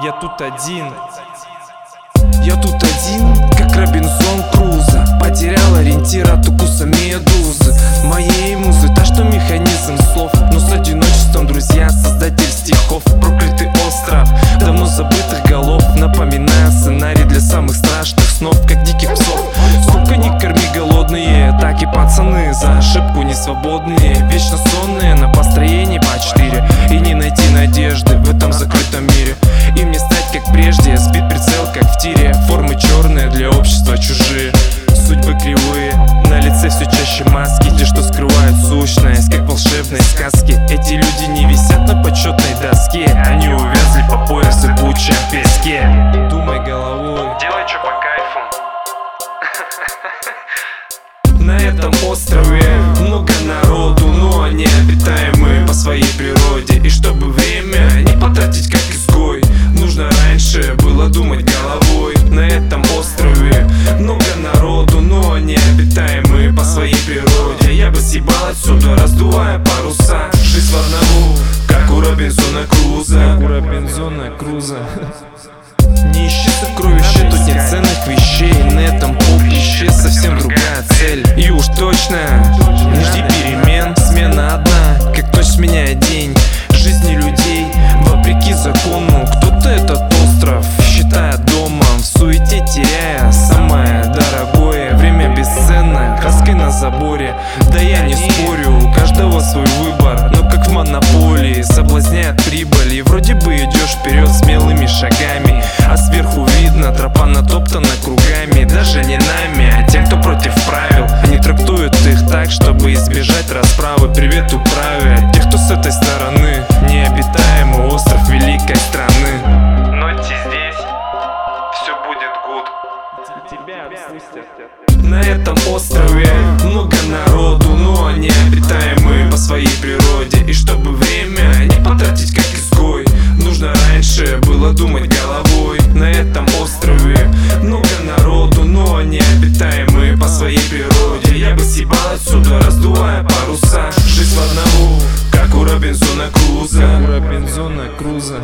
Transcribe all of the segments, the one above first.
Я тут один. Я тут один, как Робинзон Крузо. Потерял ориентир от укуса медузы. Моей музы та, что механизм слов, но с одиночеством, друзья, создатель стихов. Проклятый остров давно забытых голов, напоминая сценарий для самых страшных снов, как диких псов. Сука, не корми голодные, так и пацаны за ошибку не свободные, вечно сонные на построении по 4. И не найти надежды в этом закрытом мире. Им не стать как прежде, сбит прицел как в тире. Формы черные, для общества чужие, судьбы кривые, на лице все чаще маски. Те, что скрывают сущность, как волшебные сказки. Эти люди не висят на почетной доске, они увязли по пояс в зыбучем песке. Думай головой, делай чё по кайфу. На этом острове много народу, но они обитаемы по своей природе. И чтобы время не потратить как изгой, нужно раньше было думать головой. На этом острове много народу, но они обитаемы по своей природе. Я бы съебал отсюда, раздувая паруса. Жизнь в одному, как у Робинзона Крузо. у Робинзона Крузо. Не ищи сокровища, тут нет ценных вещей. На этом поприще совсем другая цель. И уж точно не жди перемен. Смена одна, как ночь сменяет день. Жизни людей вопреки закону. Кто-то этот остров считает домом, в суете теряя самое дорогое. Время бесценно, краской на заборе. Да я не спорю, у каждого свой выбор, но как в монополии соблазняет прибыль. И вроде бы идешь вперед смелыми шагами, а сверху видно, тропа натоптана кругами. Даже не нами, а тем, кто против правил. Они трактуют их так, чтобы избежать расправы. Привет управе от тех, кто с этой стороны. Необитаемый остров великой страны. Ночи здесь, все будет good. Тебя отпустят. На этом острове много народу, но они обитаемы по своей природе. И чтобы время не потратить как изгой, нужно раньше было думать головой. На этом острове много народу, но они обитаемы по своей природе. Я бы съебал отсюда, раздувая паруса. Жизнь в одного, как у Робинзона Крузо. у Робинзона Крузо.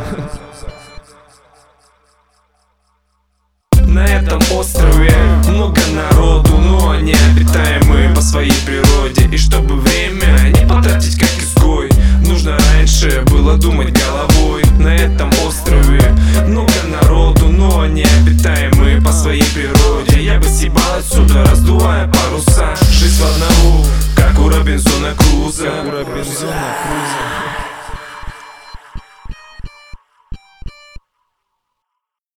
На этом острове много народу, но они обитаемы по своей природе. И чтобы время не потратить как изгой, нужно раньше было думать головой. На этом острове много народу, но они обитаемы по своей природе. Я бы съебал отсюда, раздувая паруса. Жизнь в одного, как у Робинзона Крузо. у Робинзона Крузо.